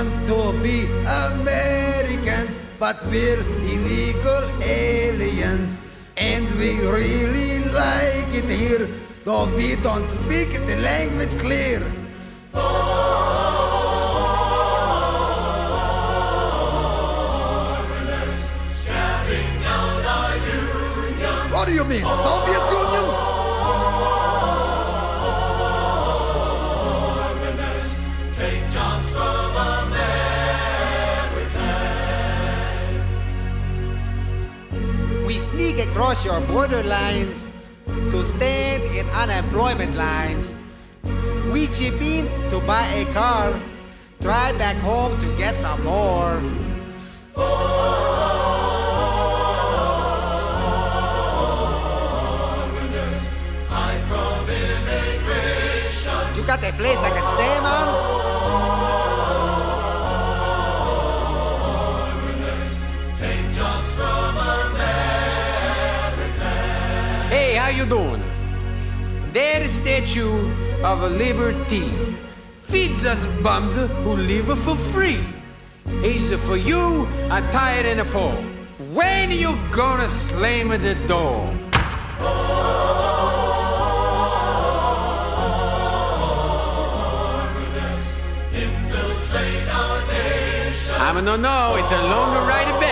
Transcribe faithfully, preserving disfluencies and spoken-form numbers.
want to be Americans, but we're illegal aliens. And we really like it here, though we don't speak the language clear. Foreigners scabbing out our union. What do you mean, Soviet Union? Foreigners take jobs from Americans. We sneak across your borderlines to stand in unemployment lines. We chip in to buy a car, drive back home to get some more. Foreigners hide from immigration. You got a place I can stay, man? Foreigners take jobs from Americans. Hey, how you doing? There's a Statue of Liberty. Feeds us bums who live for free. Is for you, I'm tired and a poor. When you gonna slam the door? Foreigners infiltrate our nation. I don't know, it's a long ride